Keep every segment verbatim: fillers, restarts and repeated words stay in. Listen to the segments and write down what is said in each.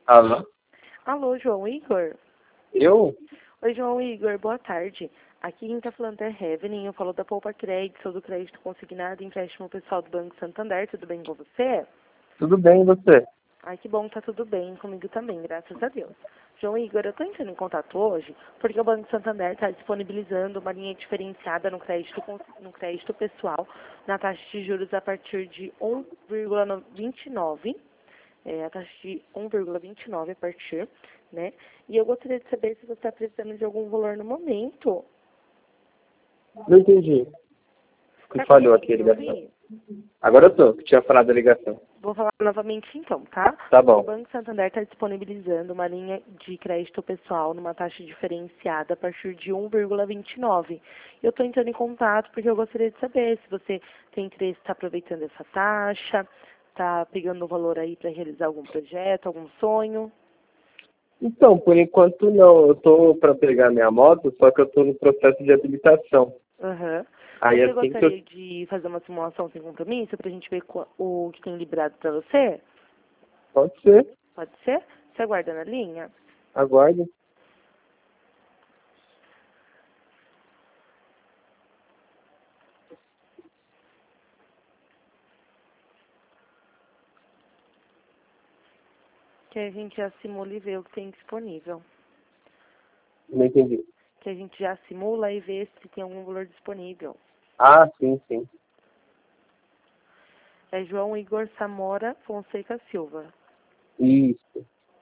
Alô? Alô, João Igor? Eu? Oi, João Igor, boa tarde. Aqui quem tá falando é Heaven, eu falo da Poupa Crédito, sou do crédito consignado, empréstimo pessoal do Banco Santander, tudo bem com você? Tudo bem, e você? Ai, que bom, tá tudo bem comigo também, graças a Deus. João Igor, eu tô entrando em contato hoje porque o Banco Santander está disponibilizando uma linha diferenciada no crédito, cons- no crédito pessoal, na taxa de juros a partir de um vírgula vinte e nove, é, a taxa de um vírgula vinte e nove a partir, né? E eu gostaria de saber se você está precisando de algum valor no momento. Não entendi. Que Tá falhou aqui a conseguindo me ligação. ouvir? Agora eu tô, que tinha falado a ligação. Vou falar novamente então, tá? Tá O bom. Banco Santander está disponibilizando uma linha de crédito pessoal numa taxa diferenciada a partir de um vírgula vinte e nove. Eu estou entrando em contato porque eu gostaria de saber se você tem interesse em estar aproveitando essa taxa, está pegando o valor aí para realizar algum projeto, algum sonho. Então, por enquanto não. Eu tô pra pegar minha moto, só que eu tô no processo de habilitação. Aham. Aí Você assim que eu... gostaria de fazer uma simulação sem compromisso para a gente ver qua- o que tem liberado para você? Pode ser. Pode ser? Você aguarda na linha? Aguarde. Que a gente já simula e vê o que tem disponível. Não entendi. Que a gente já simula e vê se tem algum valor disponível. Ah, sim, sim. É João Igor Samora Fonseca Silva. Isso.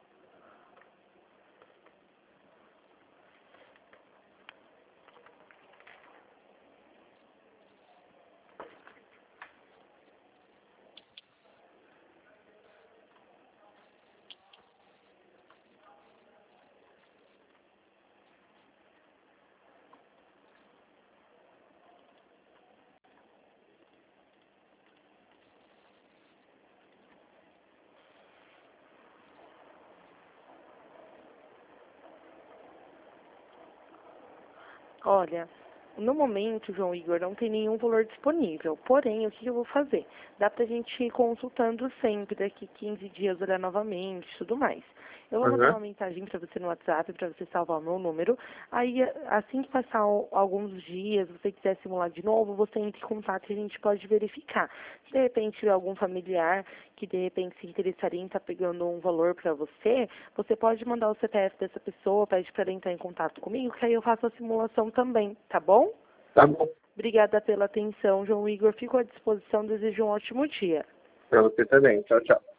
Olha, no momento, João Igor, não tem nenhum valor disponível. Porém, o que eu vou fazer? Dá pra gente ir consultando sempre, daqui quinze dias olhar novamente e tudo mais. Eu vou mandar Aham. uma mensagem para você no WhatsApp, para você salvar o meu número. Aí, assim que passar al- alguns dias, se você quiser simular de novo, você entra em contato e a gente pode verificar. Se de repente tiver algum familiar que de repente se interessaria em estar pegando um valor para você, você pode mandar o C P F dessa pessoa, pede para ela entrar em contato comigo, que aí eu faço a simulação também, tá bom? Tá bom. Obrigada pela atenção, João Igor. Fico à disposição, desejo um ótimo dia. Pra você também. Tchau, tchau.